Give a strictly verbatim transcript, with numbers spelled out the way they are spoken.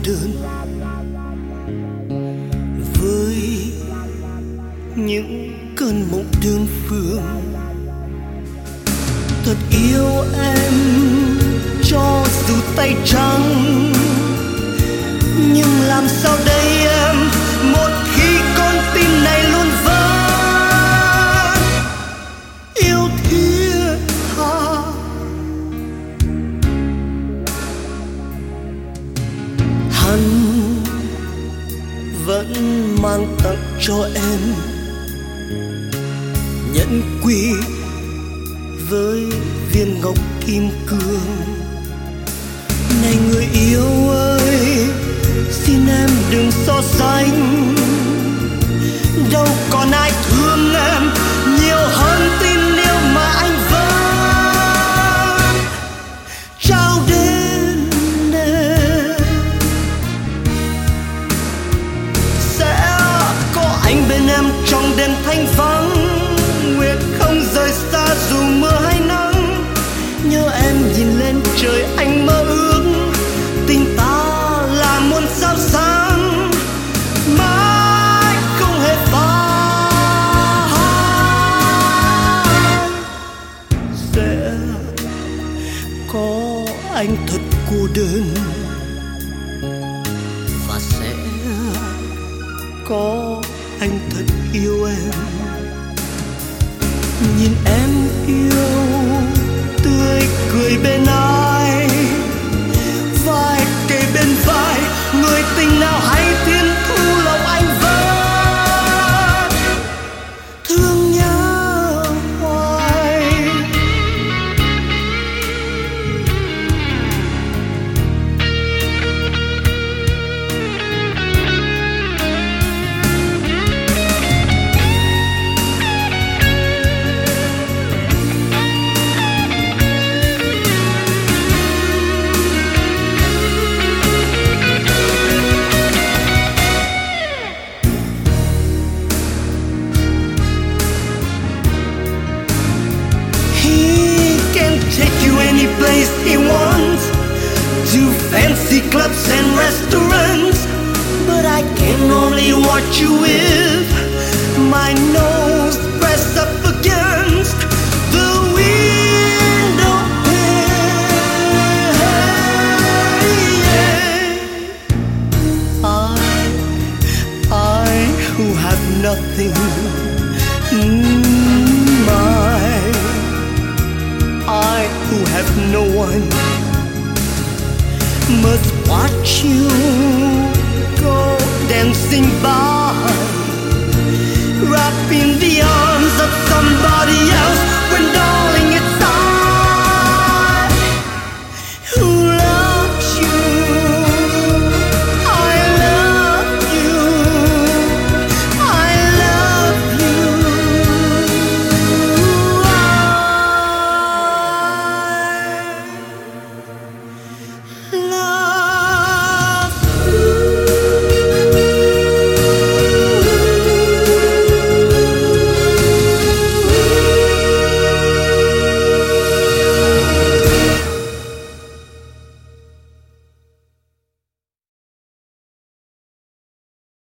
đơn với những cơn mộng đơn phương. Thật yêu em cho dù tay trắng, nhưng làm sao đây em một khi con tim này luôn vỡ. Yêu thiết tha hắn vẫn mang tặng cho em nhẫn quy với viên ngọc kim cương. Này người yêu ơi, xin em đừng so sánh, đâu còn ai thương em nhiều hơn tin yêu mà anh vẫn trao đến em. Sẽ có anh bên em trong đêm thanh vắng, nguyện không rời xa dù mưa hay nắng. Nhớ em nhìn lên trời anh mơ ước tình ta là muôn sao sáng mãi không hề phai. Sẽ có anh thật cô đơn và sẽ có anh thật yêu em. Nhìn em yêu tươi cười bên ai, vai kề bên vai, người tình nào hay thiên thu lòng anh vẫn thương nhớ hoài. Any place he wants, to fancy clubs and restaurants, but I can only watch you with my nose pressed up against the window pane. I, I who have nothing, mm, my I who have no one must watch you go dancing by, wrapped in the arms of somebody else.